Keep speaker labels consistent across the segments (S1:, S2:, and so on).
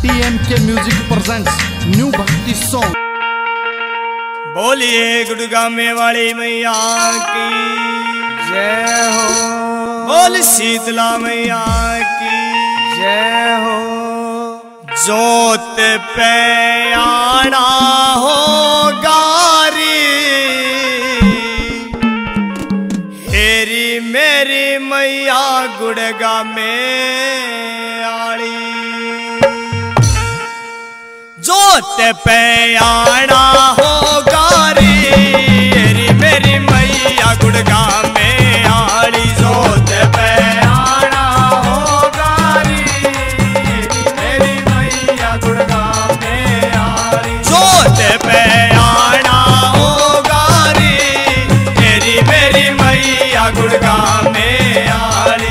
S1: TMK Music presents new Bhakti song।
S2: बोलिए गुड़गामे वाली मैया की जय हो, बोल शीतला मैया की जय हो। जोत पे आना हो गारी, हेरी मेरी मैया गुड़गामे आली। जोत पे आना हो गारी, हेरी मेरी मैया गुड़गामे आली। जोत पे आना हो गारी, हेरी मेरी मैया गुड़गामे आली। जोत पे आना हो गारी, हेरी मेरी मैया गुड़गामे आली।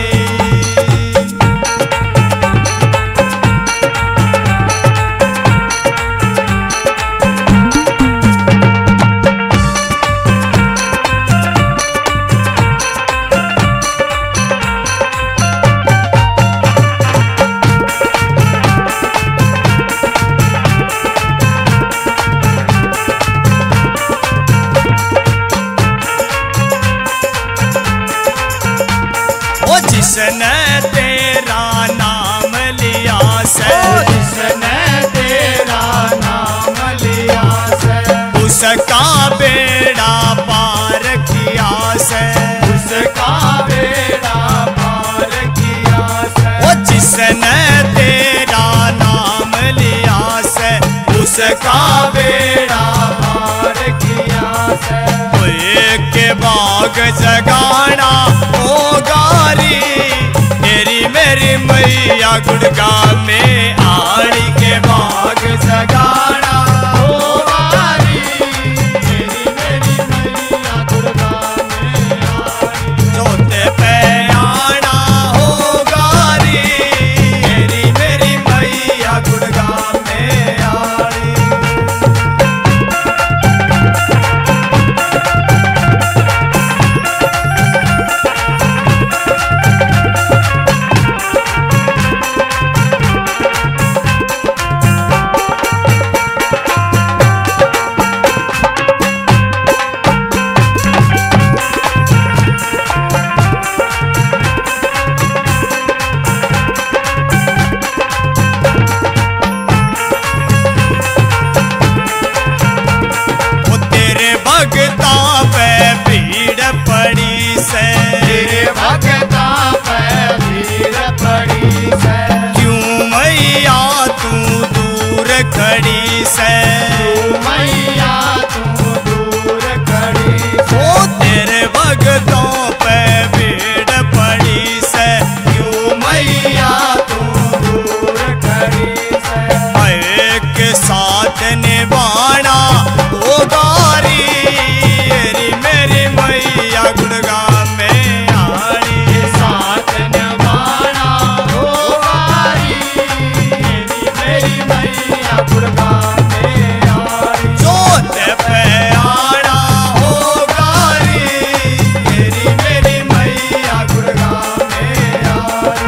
S2: जिसने तेरा नाम लिया से, जिसने तेरा नाम लिया से, उसका बेड़ा पार किया से, उसका बेड़ा पार किया से। वो जिसने तेरा नाम लिया से, उसका बेड़ा पार किया से। के बाग जगाना हो गारी, मेरी मेरी मैया गुड़गामे आली। के बाग जगाना हो गारी, मेरी मेरी मैया गुड़गामे आली। जोत पे आना हो गारी, मेरी मेरी मैया गुड़गामे आली। भगता पे भीड़ पड़ी से, तेरे भगता पे भीड़ पड़ी से। क्यों मैया तू दूर खड़ी से, क्यों मैया तू दूर खड़ी से। ओ तेरे भगतों पे भीड़ पड़ी से, क्यों मैया तू दूर खड़ी से। एक साथ निभाना हो गारी, मेरी मैया गुड़गामे आली। साथ निभाना हो गारी, मेरी मैया गुड़गामे आली। जोत पे आना हो गारी, मेरी मैया गुड़गामे आली।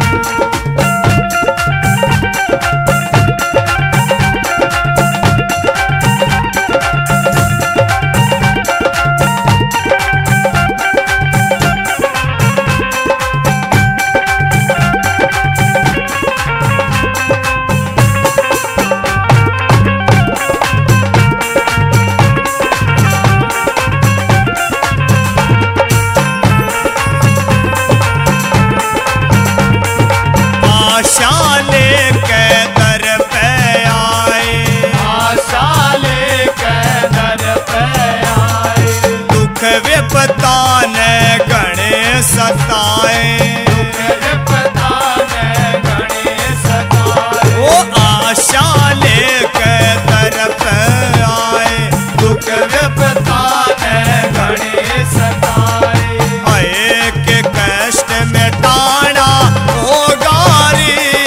S2: आशा लेके दर पे आए, आशा लेके दर पे आए। दुख विपदा ने गणे सताए, दुख विपदा ने गणे सताए। ओ आशा लेके दर पे आए, दुख विपदा ने गणे सताए। आए के कष्ट मिटाना हो गारी,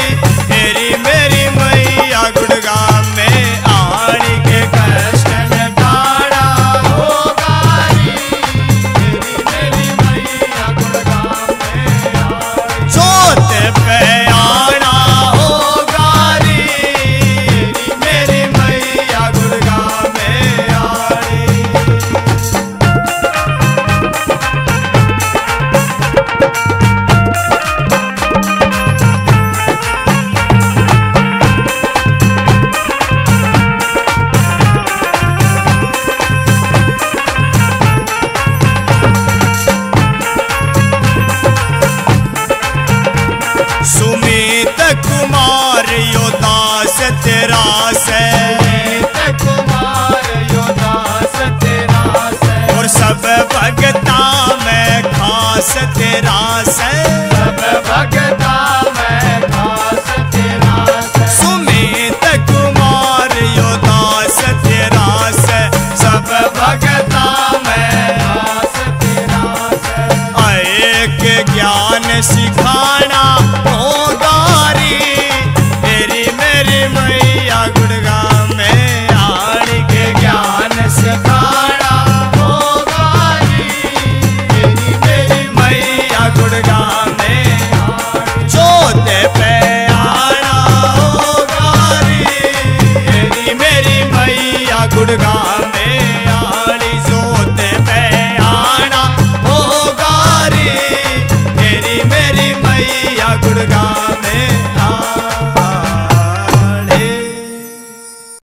S2: तेरा से,
S3: कुमार यो दास तेरा से,
S2: और सब भगता में खास तेरा से।